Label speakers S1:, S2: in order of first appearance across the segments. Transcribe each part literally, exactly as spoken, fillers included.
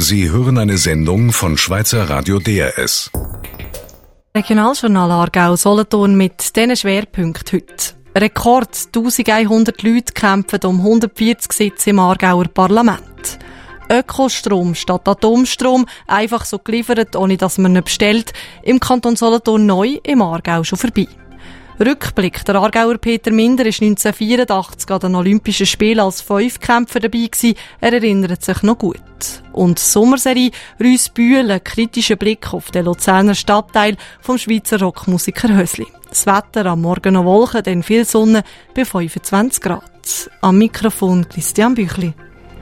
S1: Sie hören eine Sendung von Schweizer Radio D R S.
S2: Regionaljournal Aargau-Solothurn mit diesen Schwerpunkten heute. Rekord eintausendeinhundert Leute kämpfen um hundertvierzig Sitze im Aargauer Parlament. Ökostrom statt Atomstrom, einfach so geliefert, ohne dass man ihn bestellt. Im Kanton Solothurn neu, im Aargau schon vorbei. Rückblick. Der Aargauer Peter Minder war neunzehnhundertvierundachtzig an den Olympischen Spielen als Fünfkämpfer dabei gewesen. Er erinnert sich noch gut. Und die Sommerserie Rüssbühl, kritischer Blick auf den Luzerner Stadtteil vom Schweizer Rockmusiker Hösli. Das Wetter am Morgen noch Wolken, dann viel Sonne bei fünfundzwanzig Grad. Am Mikrofon Christian Büchli.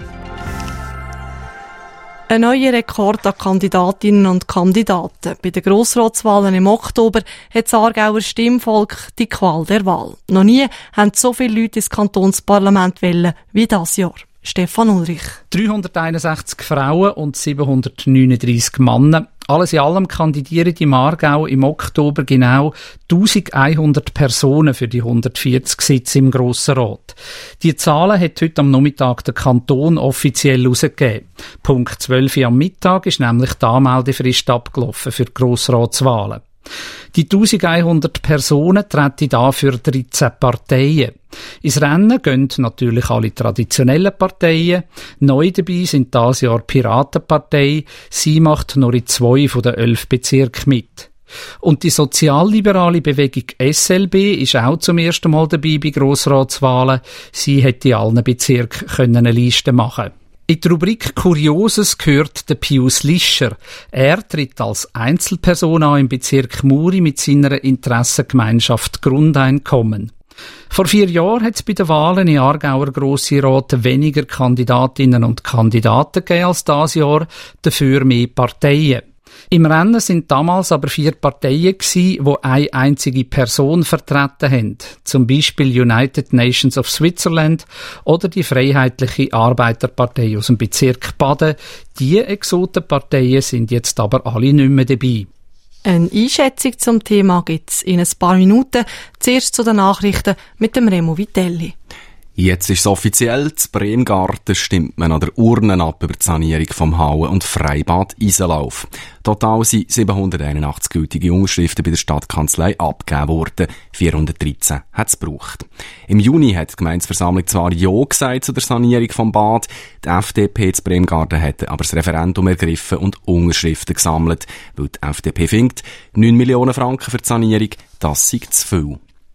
S2: Ein neuer Rekord an Kandidatinnen und Kandidaten. Bei den Grossratswahlen im Oktober hat das Aargauer Stimmvolk die Qual der Wahl. Noch nie haben so viele Leute ins Kantonsparlament wählen wie dieses Jahr. Stefan Ulrich.
S3: dreihunderteinundsechzig Frauen und siebenhundertneununddreissig Männer. Alles in allem kandidieren im Aargau im Oktober genau eintausendeinhundert Personen für die hundertvierzig Sitze im Grossen Rat. Die Zahlen hat heute am Nachmittag der Kanton offiziell herausgegeben. Punkt zwölf Uhr am Mittag ist nämlich die Anmeldefrist abgelaufen für die Grossratswahlen. Die eintausendeinhundert Personen treten dafür dreizehn Parteien. Ins Rennen gehen natürlich alle traditionellen Parteien. Neu dabei sind dieses Jahr die Piratenpartei. Sie macht nur in zwei von den elf Bezirken mit. Und die sozialliberale Bewegung S L B ist auch zum ersten Mal dabei bei Grossratswahlen. Sie hätte in allen Bezirken eine Liste machen können. In die Rubrik Kurioses gehört der Pius Lischer. Er tritt als Einzelperson an im Bezirk Muri mit seiner Interessengemeinschaft Grundeinkommen. Vor vier Jahren hat es bei den Wahlen in Aargauer Grossrat weniger Kandidatinnen und Kandidaten gegeben als dieses Jahr, dafür mehr Parteien. Im Rennen sind damals aber vier Parteien gewesen, die eine einzige Person vertreten haben. Zum Beispiel United Nations of Switzerland oder die Freiheitliche Arbeiterpartei aus dem Bezirk Baden. Die Exotenparteien sind jetzt aber alle nicht mehr dabei.
S2: Eine Einschätzung zum Thema gibt es in ein paar Minuten. Zuerst zu den Nachrichten mit dem Remo Vitelli.
S4: Jetzt ist es offiziell, zu Bremgarten stimmt man an der Urne ab über die Sanierung vom Hauen- und Freibad Isenlauf. Total sind siebenhunderteinundachtzig gültige Unterschriften bei der Stadtkanzlei abgegeben worden. vierhundertdreizehn hat es gebraucht. Im Juni hat die Gemeindeversammlung zwar Ja gesagt zu der Sanierung vom Bad, die F D P zu Bremgarten hat aber das Referendum ergriffen und Unterschriften gesammelt, weil die F D P findet, neun Millionen Franken für die Sanierung, das sei zu viel.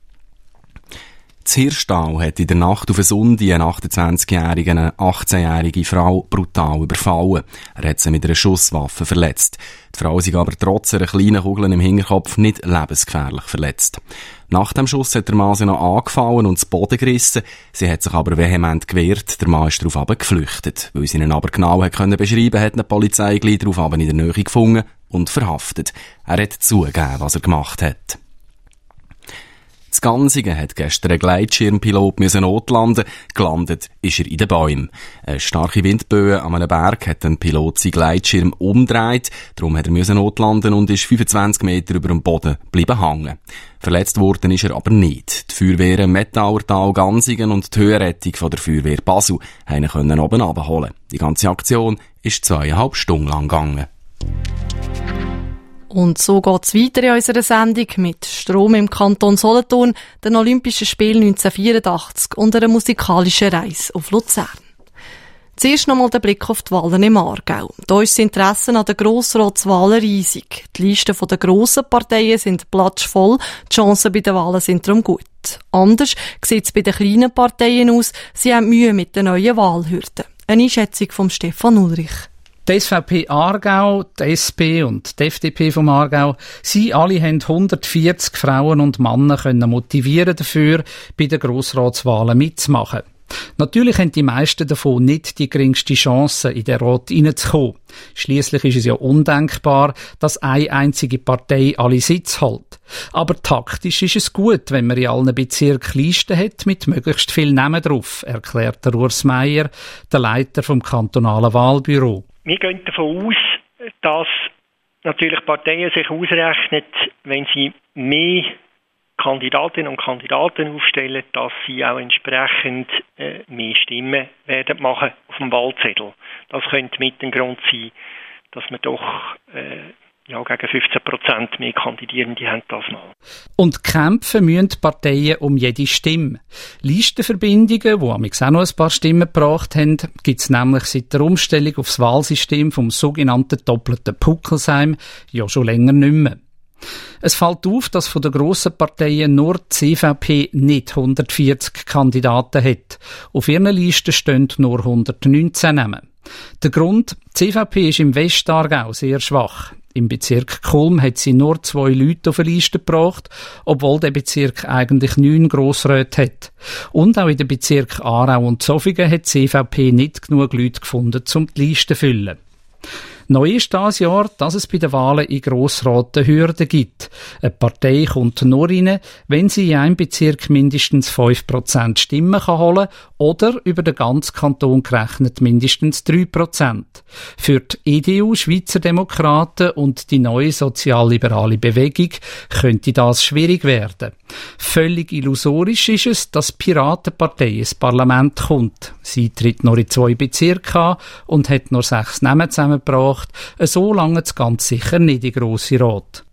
S4: In Hirschtal hat in der Nacht auf einen Sonntag eine achtundzwanzigjährige, eine achtzehnjährige Frau brutal überfallen. Er hat sie mit einer Schusswaffe verletzt. Die Frau ist aber trotz einer kleinen Kugel im Hinterkopf nicht lebensgefährlich verletzt. Nach dem Schuss hat der Mann sie noch angefallen und zu Boden gerissen. Sie hat sich aber vehement gewehrt. Der Mann ist darauf geflüchtet. Weil sie ihn aber genau hat können beschreiben, hat die Polizei gleich darauf in der Nähe gefunden und verhaftet. Er hat zugegeben, was er gemacht hat. In Gansigen hat gestern ein Gleitschirmpilot notlanden. Gelandet ist er in den Bäumen. Eine starke Windböe an einem Berg hat den Pilot seinen Gleitschirm umgedreht. Darum hat er notlanden und ist fünfundzwanzig Meter über dem Boden bleiben hängen. Verletzt worden ist er aber nicht. Die Feuerwehren Mettauertal, Gansigen und die Höhenrettung von der Feuerwehr Basel können ihn oben abholen. Die ganze Aktion ist zweieinhalb Stunden lang gegangen.
S2: Und so geht's weiter in unserer Sendung mit Strom im Kanton Solothurn, den Olympischen Spielen neunzehnhundertvierundachtzig und einer musikalischen Reise auf Luzern. Zuerst nochmal der Blick auf die Wahlen im Aargau. Da ist das Interesse an den Grossratswahlen riesig. Die Listen der grossen Parteien sind platschvoll, die Chancen bei den Wahlen sind darum gut. Anders sieht es bei den kleinen Parteien aus, sie haben Mühe mit den neuen Wahlhürden. Eine Einschätzung von Stefan Ulrich.
S3: Die S V P Aargau, die S P und die F D P vom Aargau, sie alle haben hundertvierzig Frauen und Männer können motivieren dafür, bei den Grossratswahlen mitzumachen. Natürlich haben die meisten davon nicht die geringste Chance, in den Rat hineinzukommen. Schliesslich ist es ja undenkbar, dass eine einzige Partei alle Sitze hält. Aber taktisch ist es gut, wenn man in allen Bezirken Listen hat mit möglichst vielen Namen drauf, erklärt der Urs Meier, der Leiter vom kantonalen Wahlbüro.
S5: Wir gehen davon aus, dass natürlich Parteien sich ausrechnen, wenn sie mehr Kandidatinnen und Kandidaten aufstellen, dass sie auch entsprechend äh, mehr Stimmen werden machen auf dem Wahlzettel. Das könnte mit dem Grund sein, dass wir doch äh, ja, gegen fünfzehn Prozent mehr Kandidierende haben das mal.
S3: Und kämpfen müssen die Parteien um jede Stimme. Listenverbindungen, die amigs auch noch ein paar Stimmen gebracht haben, gibt es nämlich seit der Umstellung aufs Wahlsystem vom sogenannten doppelten Puckelsheim ja schon länger nicht mehr. Es fällt auf, dass von den grossen Parteien nur die C V P nicht hundertvierzig Kandidaten hat. Auf ihren Listen stehen nur hundertneunzehn Namen. Der Grund, die C V P ist im Westaargau sehr schwach. Im Bezirk Kulm hat sie nur zwei Leute auf die Liste gebracht, obwohl der Bezirk eigentlich neun Grossräte hat. Und auch in den Bezirken Aarau und Zofingen hat die C V P nicht genug Leute gefunden, um die Liste zu füllen. Neu ist dieses Jahr, dass es bei den Wahlen in Grossraten Hürden gibt. Eine Partei kommt nur rein, wenn sie in einem Bezirk mindestens fünf Prozent Stimmen kann holen oder über den ganzen Kanton gerechnet mindestens drei Prozent. Für die E D U, Schweizer Demokraten und die neue sozialliberale Bewegung könnte das schwierig werden. Völlig illusorisch ist es, dass die Piratenpartei ins Parlament kommt. Sie tritt nur in zwei Bezirke an und hat nur sechs Namen zusammengebracht. So lange es ganz sicher nicht in grosse Rat.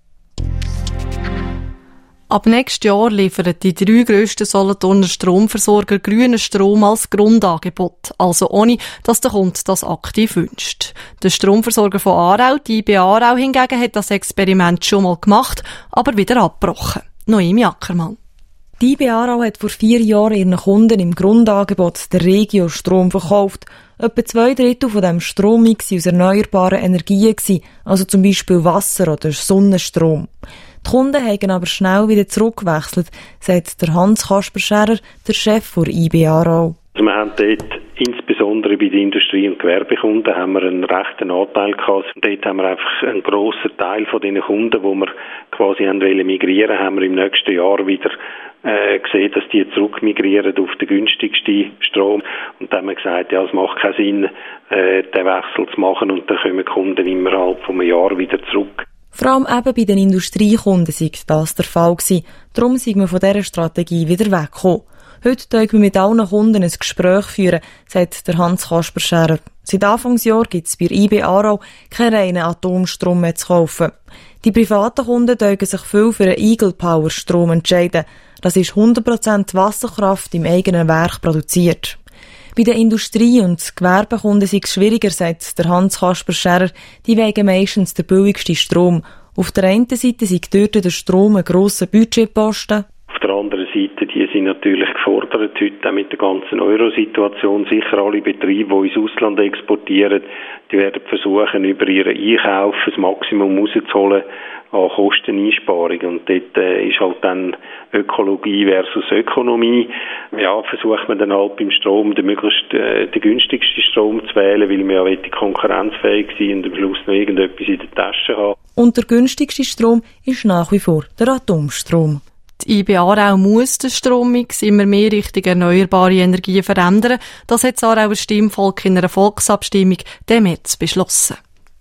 S2: Ab nächstes Jahr liefern die drei grössten Solothurner Stromversorger grünen Strom als Grundangebot, also ohne, dass der Kunde das aktiv wünscht. Der Stromversorger von Aarau, die I B Aarau hingegen, hat das Experiment schon mal gemacht, aber wieder abgebrochen. Noemi Ackermann.
S6: Die I B Aarau hat vor vier Jahren ihren Kunden im Grundangebot der Regio Strom verkauft. Etwa zwei Drittel von diesem Strommix aus erneuerbaren Energien, also zum Beispiel Wasser oder Sonnenstrom. Die Kunden haben aber schnell wieder zurückgewechselt, sagt der Hans Kasper-Scherer, der Chef der I B Aarau.
S7: Also wir haben dort insbesondere bei den Industrie- und Gewerbekunden haben wir einen rechten Anteil gehabt. Und dort haben wir einfach einen grossen Teil von den Kunden, wo wir quasi haben wollen migrieren, haben wir im nächsten Jahr wieder äh, gesehen, dass die zurückmigrieren auf den günstigsten Strom. Und dann haben wir gesagt, ja, es macht keinen Sinn, äh, den Wechsel zu machen und dann kommen die Kunden innerhalb von einem Jahr wieder zurück.
S6: Vor allem eben bei den Industriekunden sei das der Fall gewesen. Darum sind wir von dieser Strategie wieder weggekommen. Heute können wir mit allen Kunden ein Gespräch führen, sagt der Hans Kasper-Scherer. Seit Anfangsjahr gibt es bei I B Aarau keinen reinen Atomstrom mehr zu kaufen. Die privaten Kunden dürfen sich viel für einen Eagle Power Strom entscheiden. Das ist hundert Prozent Wasserkraft im eigenen Werk produziert. Bei den Industrie- und Gewerbekunden ist es schwieriger, sagt der Hans Kasper-Scherer. Die wegen meistens der billigste Strom. Auf der einen Seite ist dort der Strom ein grosser Budgetposten.
S7: Auf der anderen Seite, die sind natürlich gefordert heute auch mit der ganzen Euro-Situation. Sicher alle Betriebe, die ins Ausland exportieren, die werden versuchen, über ihren Einkauf das Maximum rauszuholen an Kosteneinsparung. Und dort äh, ist halt dann Ökologie versus Ökonomie. Ja, versucht man dann halt beim Strom den möglichst äh, den günstigsten Strom zu wählen, weil wir ja konkurrenzfähig sind und am Schluss noch irgendetwas in der Tasche haben.
S6: Und der günstigste Strom ist nach wie vor der Atomstrom.
S2: Die I B Aarau muss den Strommix immer mehr Richtung erneuerbare Energien verändern. Das hat das Aarauer Stimmvolk in einer Volksabstimmung im März beschlossen.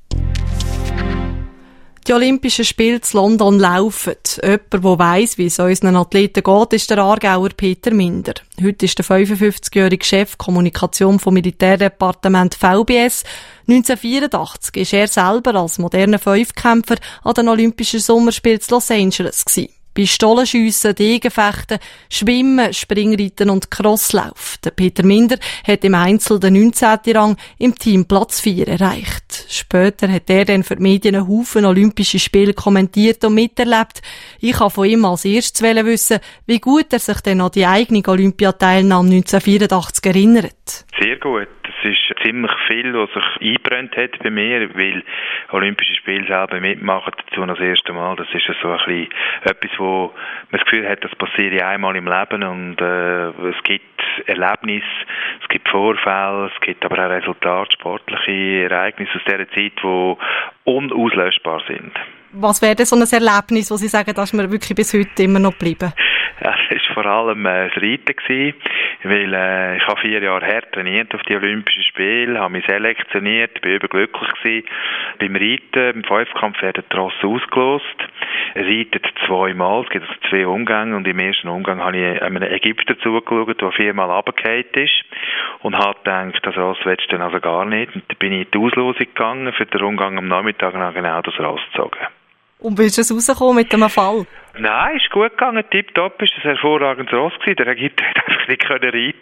S2: Die Olympischen Spiele in London laufen. Jemand, der weiss, wie es unseren Athleten geht, ist der Aargauer Peter Minder. Heute ist der fünfundfünfzigjährige Chef Kommunikation vom Militärdepartement V B S. neunzehnhundertvierundachtzig war er selber als moderner Fünfkämpfer an den Olympischen Sommerspielen in Los Angeles gewesen. Pistolenschiessen, Degenfechten, Schwimmen, Springreiten und Crosslauf. Der Peter Minder hat im Einzel den neunzehnten Rang, im Team Platz vier erreicht. Später hat er dann für die Medien einen Haufen Olympische Spiele kommentiert und miterlebt. Ich wollte von ihm als erstes wissen, wie gut er sich denn an die eigene Olympiateilnahme neunzehnhundertvierundachtzig erinnert.
S8: Sehr gut. Es ist ziemlich viel, was sich eingebrannt hat bei mir, weil Olympische Spiele selber mitmachen dazu das erste Mal. Das ist so ein bisschen etwas, wo man das Gefühl hat, das passiert einmal im Leben und äh, es gibt Erlebnisse, es gibt Vorfälle, es gibt aber auch Resultate, sportliche Ereignisse aus dieser Zeit, die unauslöschbar sind.
S2: Was wäre denn so ein Erlebnis, wo Sie sagen, das ist mir wirklich bis heute immer noch geblieben?
S8: Ja, es war vor allem äh, das Reiten gewesen. weil äh, ich habe vier Jahre hart trainiert auf die Olympischen Spiele, habe mich selektioniert, bin überglücklich gewesen. Beim Reiten, im Fünfkampf werden die Rosse ausgelost. Er reitet zweimal, es gibt also zwei Umgänge und im ersten Umgang habe ich einem Ägypter zugeschaut, der viermal runtergefallen ist und habe gedacht, das Ross willst du dann also gar nicht. Und dann bin ich in die Auslosung gegangen, für den Umgang am Nachmittag und habe genau das Ross gezogen.
S2: Und bist du rausgekommen mit einem Fall?
S8: Nein, ist gut gegangen, tipptopp, ist ein hervorragendes Ross gewesen, der Ägypter hat einfach nicht reiten.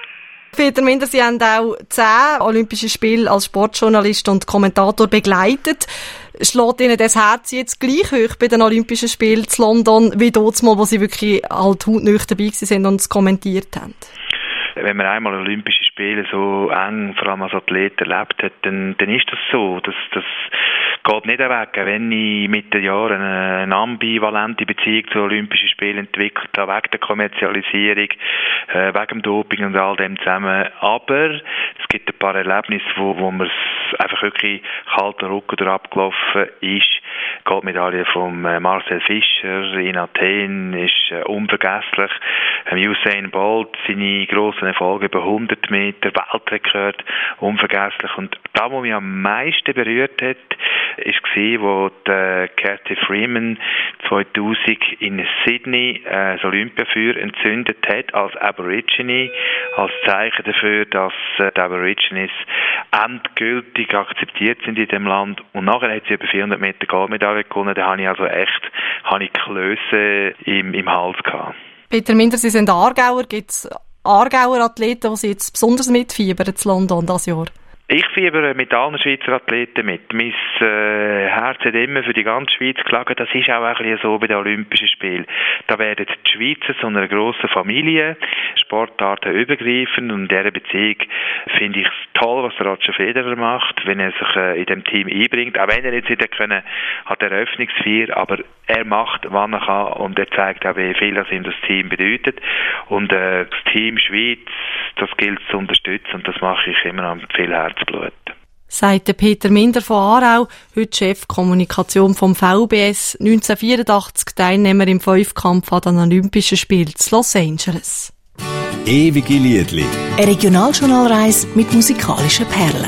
S2: Peter Minder, Sie haben auch zehn Olympische Spiele als Sportjournalist und Kommentator begleitet. Schlägt Ihnen das Herz jetzt gleich hoch bei den Olympischen Spielen in London, wie dort mal, wo Sie wirklich halt hautnah dabei waren und es kommentiert haben?
S8: Wenn man einmal Olympische Spiele so eng, vor allem als Athlet, erlebt hat, dann, dann ist das so. Das, das geht nicht weg. Wenn ich mit den Jahren eine ambivalente Beziehung zu Olympischen Spielen entwickelt habe, wegen der Kommerzialisierung, äh, wegen dem Doping und all dem zusammen. Aber es gibt ein paar Erlebnisse, wo, wo man es einfach wirklich kalter Rücken durch abgelaufen ist. Die Goldmedaille von Marcel Fischer in Athen ist äh, unvergesslich. Ähm, Usain Bolt, seine grossen Erfolge über hundert Meter, Weltrekord, unvergesslich. Und da, was mich am meisten berührt hat, war, wo die Cathy Freeman zweitausend in Sydney äh, das Olympiafeuer entzündet hat als Aborigine, als Zeichen dafür, dass äh, die Aborigines endgültig akzeptiert sind in dem Land. Und nachher hat sie über vierhundert Meter Goldmedaille gewonnen. Da habe ich also echt habe ich Klöße im, im Hals gehabt.
S2: Peter Minder, Sie sind Aargauer. Gibt es Aargauer Athleten, die Sie jetzt besonders mitfiebern in London dieses Jahr?
S8: Ich fiebere mit allen Schweizer Athleten mit. Mein äh, Herz hat immer für die ganze Schweiz geschlagen. Das ist auch ein bisschen so bei den Olympischen Spielen. Da werden die Schweizer zu einer grossen Familie, Sportarten übergreifend, und in dieser Beziehung finde ich es toll, was der Roger Federer macht, wenn er sich äh, in dem Team einbringt. Auch wenn er jetzt nicht können, hat der Eröffnungsfeier, aber er macht, wann er kann, und er zeigt auch, wie viel das ihm das Team bedeutet. Und äh, das Team Schweiz, das gilt zu unterstützen, und das mache ich immer noch mit viel Herzblut.
S2: Sagt Peter Minder von Aarau, heute Chef Kommunikation vom V B S, neunzehnhundertvierundachtzig Teilnehmer im Fünfkampf an den Olympischen Spielen in Los Angeles.
S1: Ewige Liedli.
S9: Eine Regionaljournalreise mit musikalischen Perlen.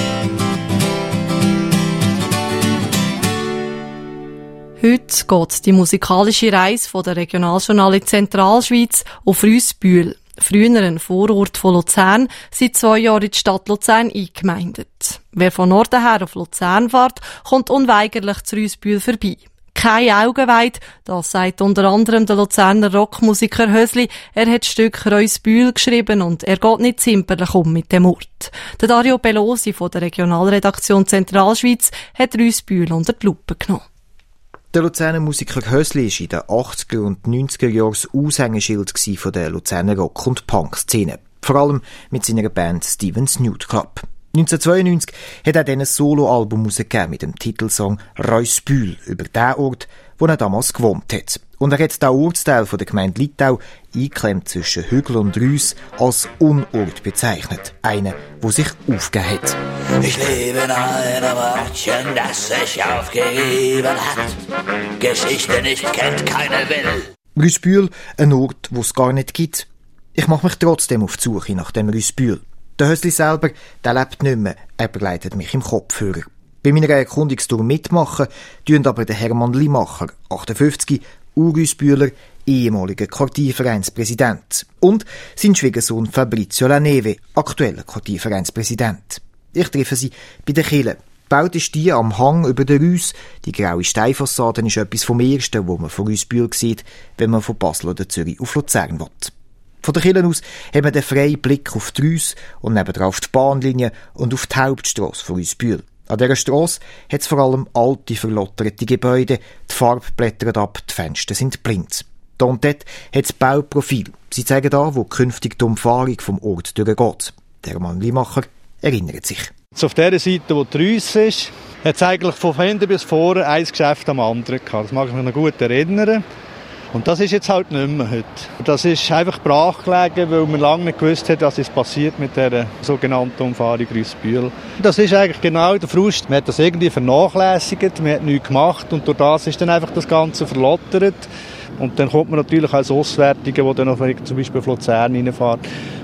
S2: Heute geht die musikalische Reise von der Regionaljournal in Zentralschweiz auf Rüssbühl. Früher ein Vorort von Luzern, seit zwei Jahren in die Stadt Luzern eingemeindet. Wer von Norden her auf Luzern fährt, kommt unweigerlich zu Rüssbühl vorbei. Keine Augen weit, das sagt unter anderem der Luzerner Rockmusiker Hösli. Er hat das Stück Rüssbühl geschrieben und er geht nicht zimperlich um mit dem Ort. Der Dario Pelosi von der Regionalredaktion Zentralschweiz hat Rüssbühl unter die Lupe genommen.
S10: Der Luzerner Musiker Hösli war in den achtziger und neunziger Jahren das Aushängeschild von der Luzerner Rock- und Punk-Szene. Vor allem mit seiner Band Stevens Nude Club. neunzehnhundertzweiundneunzig hat er dann ein Soloalbum herausgegeben mit dem Titelsong Rüssbühl über den Ort, wo er damals gewohnt hat. Und er hat den Ortsteil von der Gemeinde Littau, eingeklemmt zwischen Hügel und Rüss, als Unort bezeichnet. Einer, der sich aufgegeben hat.
S11: Ich lebe in einem Örtchen, das sich aufgegeben hat. Geschichte nicht kennt, keine will.
S10: Rüssbühl, ein Ort, wo es gar nicht gibt. Ich mache mich trotzdem auf die Suche nach dem Rüssbühl. Der Hösli selber, der lebt nicht mehr. Er begleitet mich im Kopfhörer. Bei meiner Erkundungstour mitmachen, tun aber der Hermann Limacher, achtundfünfzig, Urrüssbühler, ehemaliger Quartiervereinspräsident. Und sein Schwiegersohn Fabrizio Laneve, aktueller Quartiervereinspräsident. Ich treffe sie bei der Kille. Gebaut ist die am Hang über den Rüss. Die graue Steinfassade ist etwas vom Ersten, wo man von Rüssbühl sieht, wenn man von Basel oder Zürich auf Luzern will. Von der Kille aus haben wir den freien Blick auf die Rüss und nebenan auf die Bahnlinie und auf die Hauptstrasse von Rüssbühl. An dieser Strasse hat es vor allem alte, verlotterte Gebäude, die Farbe blättert ab, die Fenster sind blind. Da und dort hat es Bauprofil. Sie zeigen da, wo künftig die Umfahrung vom Ort durchgeht. Der Mann Limacher erinnert sich.
S12: Jetzt auf der Seite, wo die Rüss ist, hat es eigentlich von hinten bis vorne ein Geschäft am anderen gehabt. Das mag ich mich noch gut erinnern. Und das ist jetzt halt nicht mehr heute. Das ist einfach brach gelegen, weil man lange nicht gewusst hat, was ist passiert mit der sogenannten Umfahrung Rüssbühl. Das ist eigentlich genau der Frust. Man hat das irgendwie vernachlässigt, man hat nichts gemacht und durch das ist dann einfach das Ganze verlottert. Und dann kommt man natürlich als Auswärtige, der dann auf, zum Beispiel auf Luzern reinfährt,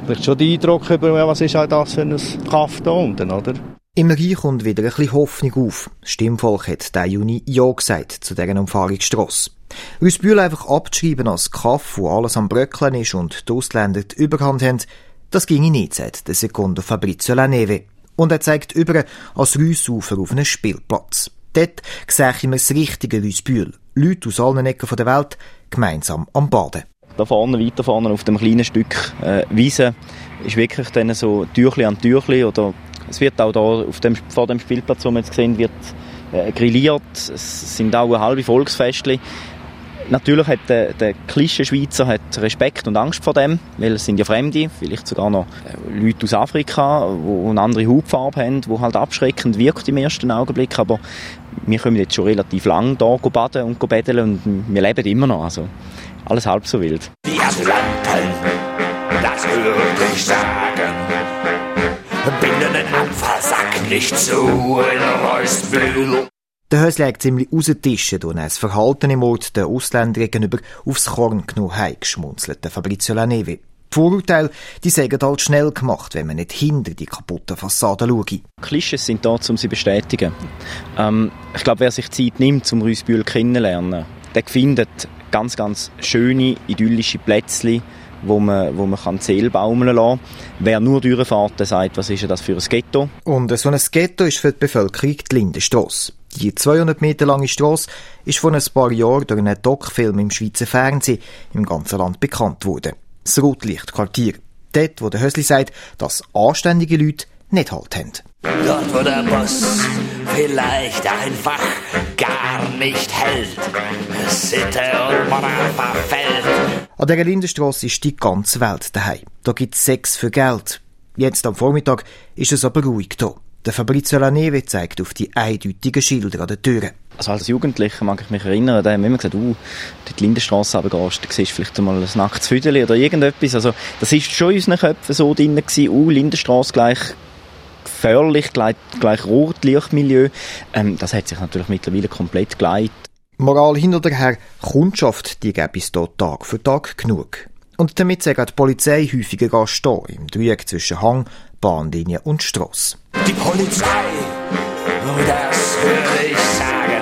S12: vielleicht schon den Eindruck über, was ist auch das für ein Kaff da unten, oder?
S10: Im Rhein kommt wieder ein bisschen Hoffnung auf. Das Stimmvolk hat diesen Juni Ja gesagt zu dieser Umfahrungsstrasse. Rüssbühl einfach abzuschreiben als Kaff, wo alles am Bröckeln ist und die Ausländer die Überhand haben, das ginge nicht, sagt der Secondo Fabrizio Laneve. Und er zeigt über als Rüssufer auf einen Spielplatz. Dort sehe ich mir das richtige Rüssbühl. Leute aus allen Ecken der Welt gemeinsam am Baden.
S13: Da vorne, weiter vorne auf dem kleinen Stück äh, Wiese ist wirklich dann so Türchen an Türchen, oder es wird auch da auf dem, vor dem Spielplatz, wo man jetzt sehen, wird äh, grilliert. Es sind auch eine halbe Volksfestchen. Natürlich hat der, der Klischee-Schweizer hat Respekt und Angst vor dem, weil es sind ja Fremde, vielleicht sogar noch Leute aus Afrika, die eine andere Hautfarbe haben, die halt abschreckend wirkt im ersten Augenblick. Aber wir können jetzt schon relativ lange hier baden und betteln und wir leben immer noch. Also alles halb so wild.
S11: Die Atlanten, das würde ich sagen, binden den Abfallsack nicht zu in Reussbühl.
S10: Der Hösli hat ziemlich rausgetischen, und das Verhalten im Ort den Ausländern gegenüber aufs Korn genommen hat, geschmunzelt der Fabrizio Laneve. Die Vorurteile, die sagen halt schnell gemacht, wenn man nicht hinter die kaputten Fassaden schaue.
S13: Klischees sind da, um sie zu bestätigen. Ähm, ich glaube, wer sich Zeit nimmt, zum Reussbühl kennenzulernen, der findet ganz, ganz schöne, idyllische Plätzchen, wo man, wo man die Seele baumeln lassen kann. Wer nur durchfährt, der sagt, was ist das für ein Ghetto?
S10: Und so ein Ghetto ist für die Bevölkerung die Lindenstrasse. Die zweihundert Meter lange Strasse ist vor ein paar Jahren durch einen Doc-Film im Schweizer Fernsehen im ganzen Land bekannt worden. Das Rotlichtquartier. Dort, wo der Hösli sagt, dass anständige Leute nicht Halt haben.
S11: Dort, wo der Boss vielleicht einfach gar nicht hält, Sitte und Moral verfällt.
S10: An dieser Lindenstrasse ist die ganze Welt daheim. Da gibt es Sex für Geld. Jetzt am Vormittag ist es aber ruhig hier. Der Fabrizio Laneve zeigt auf die eindeutigen Schilder an den Türen.
S13: Also als Jugendlicher mag ich mich erinnern, da haben wir immer gesagt, uh, die Lindenstrasse runtergehst, da siehst du vielleicht einmal ein nacktes Füdeli oder irgendetwas. Also das ist schon in unseren Köpfen so drin gewesen, uh, Lindenstrasse gleich gefährlich, gleich, gleich Rotlichtmilieu. Ähm, das hat sich natürlich mittlerweile komplett geleitet.
S10: Moral hinter der Herr, Kundschaft, die gäbe es hier Tag für Tag genug. Und damit sagt die Polizei häufiger Gast da, im Dreieck zwischen Hang, Bahnlinie und Strasse.
S11: Die Polizei, oh, das höre ich sagen,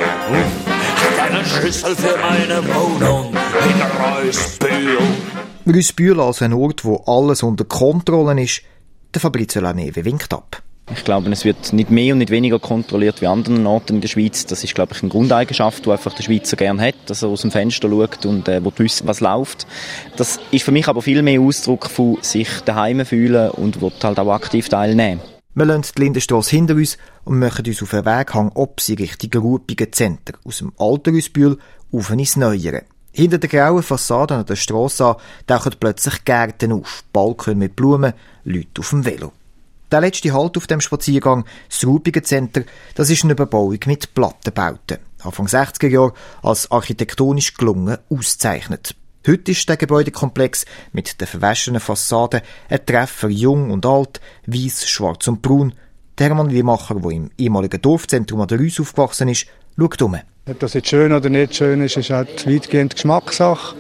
S11: hat einen Schlüssel für meine Wohnung in Reussbühl.
S10: Reussbühl als ein Ort, wo alles unter Kontrolle ist, der Fabrizio Laneve winkt ab.
S13: Ich glaube, es wird nicht mehr und nicht weniger kontrolliert wie an anderen Orten in der Schweiz. Das ist, glaube ich, eine Grundeigenschaft, die einfach der Schweizer gerne hat, dass er aus dem Fenster schaut und äh, wo wissen, was läuft. Das ist für mich aber viel mehr Ausdruck von sich daheim fühlen und will halt auch aktiv teilnehmen.
S10: Wir lassen die Lindenstrasse hinter uns und machen uns auf den Weg hang ob sie Richtung Rupigen Center, aus dem alten Reussbühl auf ins Neuere. Hinter der grauen Fassade an der Strasse an tauchen plötzlich Gärten auf, Balkone mit Blumen, Leute auf dem Velo. Der letzte Halt auf dem Spaziergang, das Rupigen Center, das ist eine Bebauung mit Plattenbauten. Anfang sechziger Jahre als architektonisch gelungen auszeichnet. Heute ist der Gebäudekomplex mit den verwaschenen Fassaden ein Treffer jung und alt, weiss, schwarz und braun. Der Hermann Limacher, der im ehemaligen Dorfzentrum an der Reuss aufgewachsen ist, schaut um.
S12: Ob das jetzt schön oder nicht schön ist, ist halt weitgehend Geschmackssache.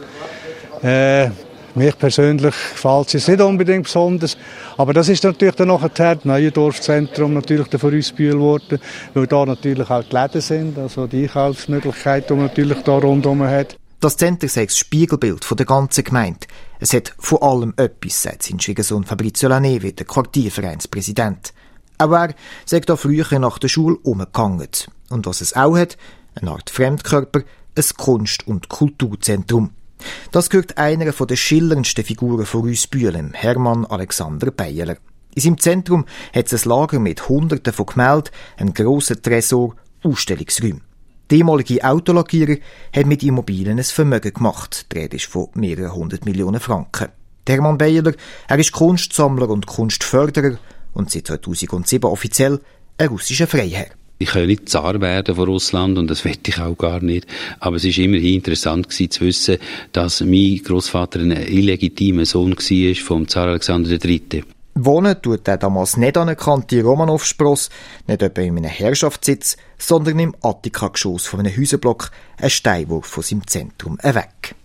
S12: Äh, Mich persönlich gefällt es nicht unbedingt besonders. Aber das ist natürlich dann nachher das neue Dorfzentrum natürlich von Reussbühl geworden, weil da natürlich auch die Läden sind, also die Einkaufsmöglichkeiten, die man natürlich da rundherum hat.
S10: Das Center sei das Spiegelbild der ganzen Gemeinde. Es hat von allem etwas, sagt sein Schwiegersohn Fabrizio Laneve, der Quartiervereinspräsident. Auch er sagt da früher nach der Schule umgegangen. Und was es auch hat, eine Art Fremdkörper, ein Kunst- und Kulturzentrum. Das gehört einer der schillerndsten Figuren von Reussbühl, Hermann Alexander Beyeler. In seinem Zentrum hat es ein Lager mit Hunderten von Gemälden, einen grossen Tresor, Ausstellungsräume. Der ehemalige Autolackierer hat mit Immobilien ein Vermögen gemacht. Die Rede ist von mehreren hundert Millionen Franken. Der Hermann Beyeler, er ist Kunstsammler und Kunstförderer und seit zweitausendsieben offiziell ein russischer Freiherr.
S14: Ich kann nicht Zar werden von Russland und das will ich auch gar nicht. Aber es ist immerhin interessant gewesen zu wissen, dass mein Großvater ein illegitimer Sohn war vom Zar Alexander der Dritte.
S10: Wohnen tut der damals nicht anerkannte Romanov-Spross nicht etwa in einem Herrschaftssitz, sondern im Attika-Geschoss von einem Häuserblock, ein Steinwurf von seinem Zentrum weg.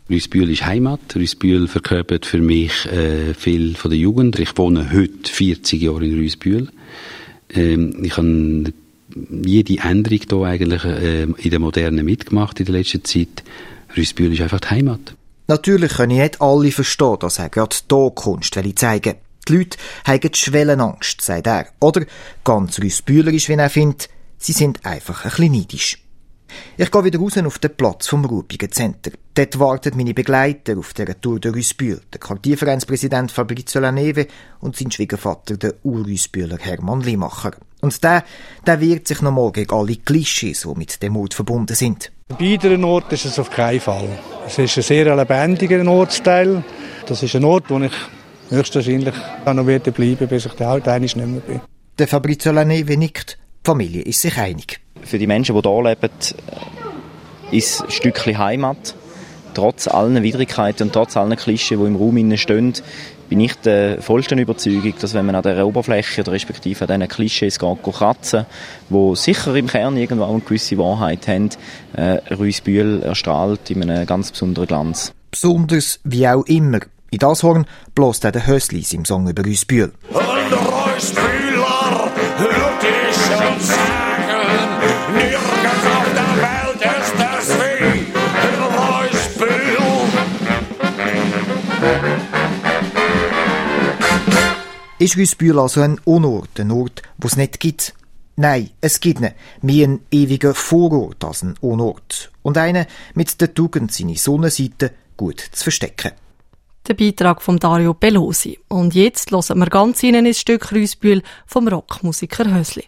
S14: Rüssbühl ist Heimat. Rüssbühl verkörpert für mich äh, viel von der Jugend. Ich wohne heute vierzig Jahre in Rüssbühl. Ähm, ich habe jede Änderung hier eigentlich äh, in der Moderne mitgemacht in der letzten Zeit. Rüssbühl ist einfach die Heimat.
S10: Natürlich können nicht alle verstehen, dass er gerade hier Kunst zeigen will. Die Leute haben die Schwellenangst, sagt er. Oder, ganz rüssbühlerisch, wie er findet, sie sind einfach ein bisschen neidisch. Ich gehe wieder raus auf den Platz vom Rupigen Center. Dort warten meine Begleiter auf der Tour de Rüssbühl, der Quartiervereinspräsident Fabrizio Laneve und sein Schwiegervater, der Ur-Rüssbühler Hermann Limacher. Und der, der wehrt sich nochmal gegen alle Klischees, die mit dem Ort verbunden sind.
S12: Bei beiden Orten ist es auf keinen Fall. Es ist ein sehr lebendiger Ortsteil. Das ist ein Ort, wo ich höchstwahrscheinlich auch noch bleiben werde, bis ich da halt einmal nicht mehr bin.
S10: Der Fabrizio Laneve nickt. Die Familie ist sich einig.
S13: Für die Menschen, die hier leben, ist ein Stückchen Heimat. Trotz allen Widrigkeiten und trotz allen Klischees, die im Raum stehen, bin ich der vollsten Überzeugung, dass wenn man an dieser Oberfläche oder respektive an diesen Klischees geht, kratzen, die sicher im Kern irgendwo eine gewisse Wahrheit haben, äh, Rüssbühl erstrahlt in einem ganz besonderen Glanz.
S10: Besonders wie auch immer. In das Horn bläst er der Höslis im Song über Rüssbühl.
S11: Und Rüssbühler hört ich schon sagen, nirgends auf der Welt ist das wie in Rüssbühl.
S10: Ist Rüssbühl also ein Unort, ein Ort, wo es nicht gibt? Nein, es gibt nicht. Mehr ein ewiger Vorort als ein Unort. Und einen mit der Tugend, seine Sonnenseite gut zu verstecken.
S2: Der Beitrag von Dario Pelosi. Und jetzt hören wir ganz rein ins Stück Rüssbühl vom Rockmusiker Hösli.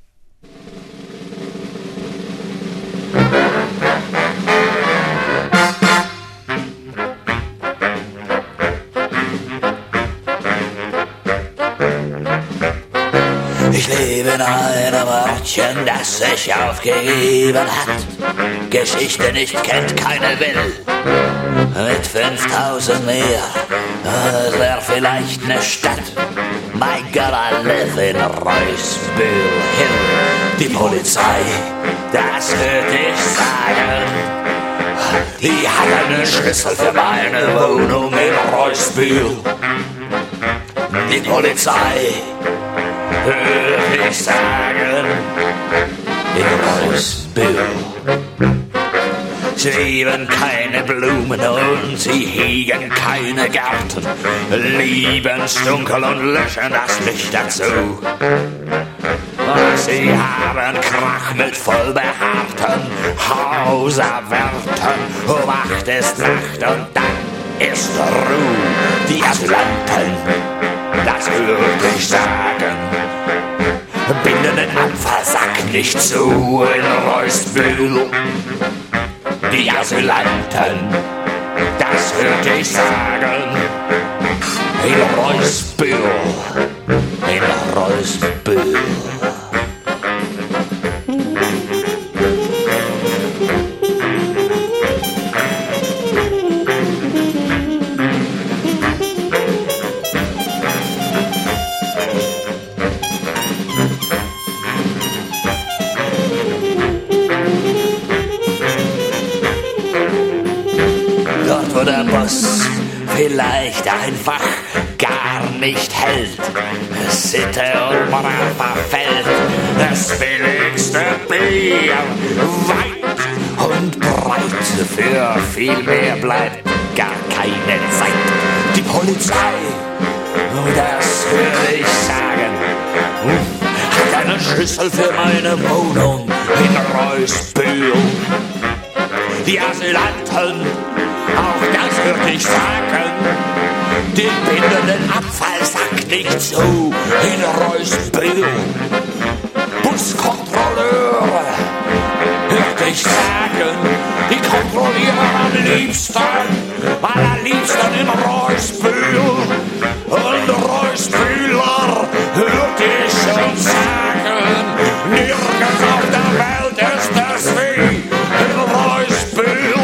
S11: Ich lebe in einem Örtchen, das sich aufgegeben hat, Geschichte nicht kennt, keine will. Mit fünftausend mehr, das wär vielleicht eine Stadt. My God, I live in Rüssbühl Hill. Die Polizei, das hört ich sagen, die hat einen Schlüssel für meine Wohnung in Rüssbühl. Die Polizei, hör ich sagen, in Rüssbühl. Sie lieben keine Blumen und sie hegen keine Gärten, lieben's dunkel und löschen das Licht dazu. Und sie haben Krach mit vollbehaarten Hauserwärtern. Um acht ist Nacht und dann ist Ruhe. Die Asylanten, das hört ich sagen, binden den Abfallsack nicht zu in Rüssbühl. Die Asylanten, das hört ich sagen, in Rüssbühl, in Rüssbühl. Dort, wo der Boss vielleicht einfach gar nicht hält, Sitte und Moral verfällt, das billigste Bier, weit und breit, für viel mehr bleibt gar keine Zeit. Die Polizei, oh, das höre ich sagen, hat einen Schlüssel für meine Wohnung in Rüssbühl. Die Asylanten, auch das hört ich sagen, die binden den Abfallsack nicht zu in Rüssbühl. Buskontrolleure, hört ich sagen, die kontrollieren am liebsten, allerliebsten in Rüssbühl. Und Rüssbühler, hört ich schon sagen, nirgends auf der Welt ist das wie in Rüssbühl.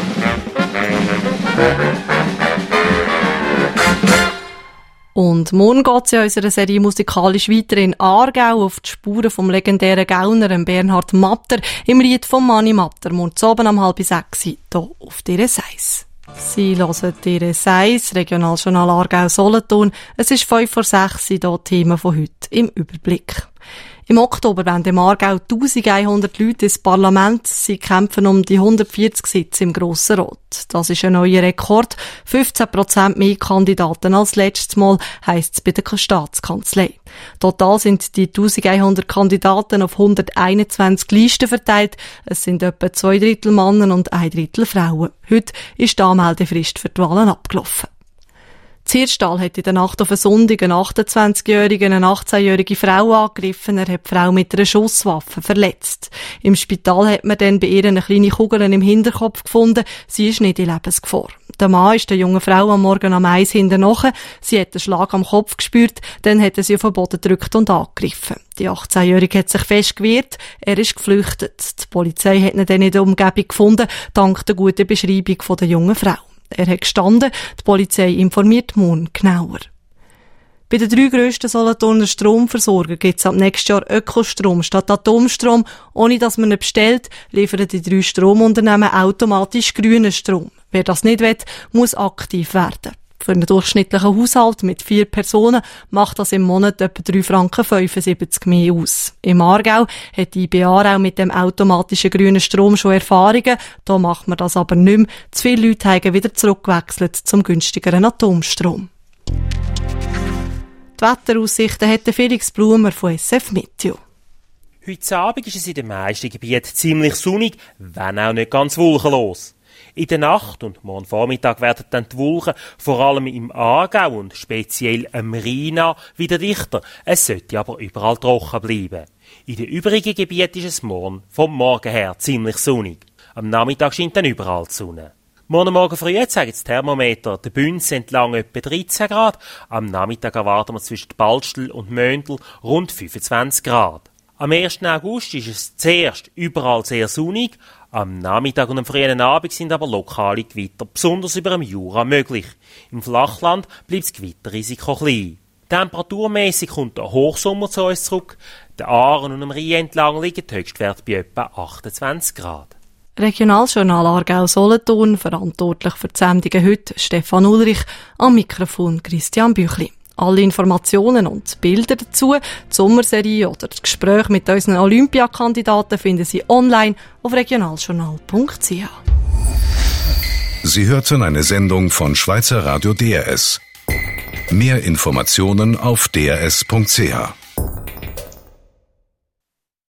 S2: Und morgen geht es in unserer Serie musikalisch weiter in Aargau auf die Spuren vom legendären Gauner Bernhard Matter im Lied von Mani Matter. Morgen oben um halb sechs hier auf D R S eins. Sie hören T R S eins, Regionaljournal Aargau-Solothurn. Es ist fünf vor sechs, hier die Themen von heute im Überblick. Im Oktober werden im Aargau eintausendeinhundert Leute ins Parlament. Sie kämpfen um die hundertvierzig Sitze im Grossen Rat. Das ist ein neuer Rekord. fünfzehn Prozent mehr Kandidaten als letztes Mal, heisst es bei der Staatskanzlei. Total sind die eintausendeinhundert Kandidaten auf hunderteinundzwanzig Listen verteilt. Es sind etwa zwei Drittel Männer und ein Drittel Frauen. Heute ist die Anmeldefrist für die Wahlen abgelaufen. Zierstal hat in der Nacht auf einen Sonntag einen achtundzwanzigjährigen und eine achtzehnjährige Frau angegriffen. Er hat die Frau mit einer Schusswaffe verletzt. Im Spital hat man dann bei ihr eine kleine Kugel im Hinterkopf gefunden. Sie ist nicht in Lebensgefahr. Der Mann ist der jungen Frau am Morgen am Eis hinterher. Sie hat einen Schlag am Kopf gespürt, dann hat er sie auf den Boden gedrückt und angegriffen. Die achtzehnjährige hat sich fest gewehrt, er ist geflüchtet. Die Polizei hat ihn dann in der Umgebung gefunden, dank der guten Beschreibung der jungen Frau. Er hat gestanden, die Polizei informiert morgen genauer. Bei den drei grössten Solothurner Stromversorgern gibt es ab nächstes Jahr Ökostrom statt Atomstrom. Ohne dass man ihn bestellt, liefern die drei Stromunternehmen automatisch grünen Strom. Wer das nicht will, muss aktiv werden. Für einen durchschnittlichen Haushalt mit vier Personen macht das im Monat etwa drei Franken fünfundsiebzig mehr aus. Im Aargau hat die I B A auch mit dem automatischen grünen Strom schon Erfahrungen. Da macht man das aber nicht mehr. Zu viele Leute haben wieder zurückgewechselt zum günstigeren Atomstrom. Die Wetteraussichten hat Felix Blumer von S F Meteo.
S15: Heute Abend ist es in den meisten Gebieten ziemlich sonnig, wenn auch nicht ganz wolkenlos. In der Nacht und morgen Vormittag werden dann die Wolken vor allem im Aargau und speziell am Rhein wieder dichter. Es sollte aber überall trocken bleiben. In den übrigen Gebieten ist es morgen vom Morgen her ziemlich sonnig. Am Nachmittag scheint dann überall die Sonne. Morgen Morgen früh zeigen das Thermometer der Bündnis entlang etwa dreizehn Grad. Am Nachmittag erwarten wir zwischen Balstel und Möndl rund fünfundzwanzig Grad. Am ersten August ist es zuerst überall sehr sonnig. Am Nachmittag und am frühen Abend sind aber lokale Gewitter, besonders über dem Jura, möglich. Im Flachland bleibt das Gewitterrisiko klein. Temperaturmäßig kommt der Hochsommer zu uns zurück. Der Aaren und am Rhein entlang liegen die Höchstwerte bei etwa achtundzwanzig Grad.
S2: Regionaljournal Aargau-Solothurn, verantwortlich für die Sendungen heute Stefan Ulrich, am Mikrofon Christian Büchli. Alle Informationen und Bilder dazu, die Sommerserie oder das Gespräch mit unseren Olympiakandidaten finden Sie online auf regionaljournal punkt c h.
S1: Sie hörten eine Sendung von Schweizer Radio D R S. Mehr Informationen auf d r s punkt c h.